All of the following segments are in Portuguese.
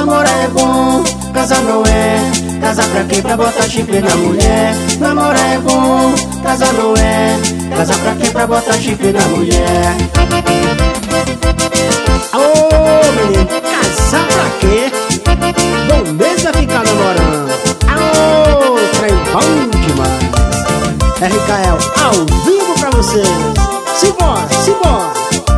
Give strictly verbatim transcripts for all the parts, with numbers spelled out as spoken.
Namorar é bom, casar não é. Casar pra quê? Pra botar chifre na mulher. Namorar é bom, casar não é. Casar pra quê? Pra botar chifre na mulher. Ô menino, casar pra quê? Bom mesmo é ficar namorando. Ô, trem bom demais. R K L ao vivo pra vocês. Simbora, simbora.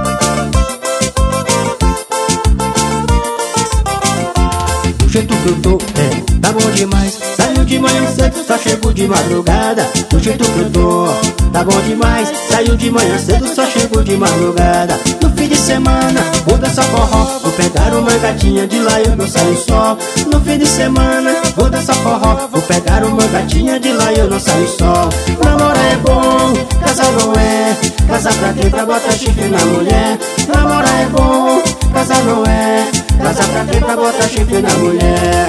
Do jeito que eu tô, é, tá bom demais. Saiu de manhã cedo, só chego de madrugada. Do jeito que eu tô, tá bom demais. Saiu de manhã cedo, só chego de madrugada. No fim de semana, vou dançar forró. Vou pegar uma gatinha, de lá eu não saio só. No fim de semana, vou dançar forró. Vou pegar uma gatinha, de lá eu não saio só. Namorar é bom, casar não é. Casar pra quê? Pra botar chifre na mulher. Namorar é bom, casar não é. Casar pra quê? Pra botar chifre na mulher.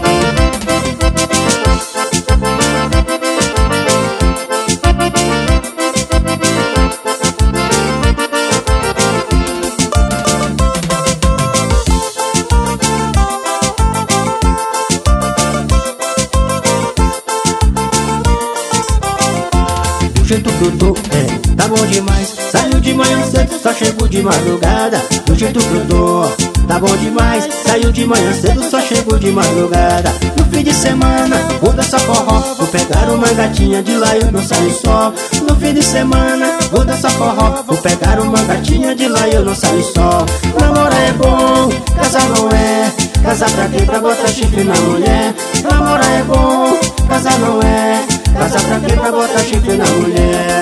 Do jeito que eu tô, é, tá bom demais. Saiu de manhã cedo, só chego de madrugada. Do jeito que eu tô, tá bom demais. Saiu de manhã cedo, só chego de madrugada. No fim de semana, vou dançar forró. Vou pegar uma gatinha, de lá eu não saio só. No fim de semana, vou dançar forró. Vou pegar uma gatinha, de lá eu não saio só. Namorar é bom, casar não é. Casar pra quê? Pra botar chifre na mulher. Namorar é bom, casar não é. Casar pra quê? Pra botar chifre na mulher.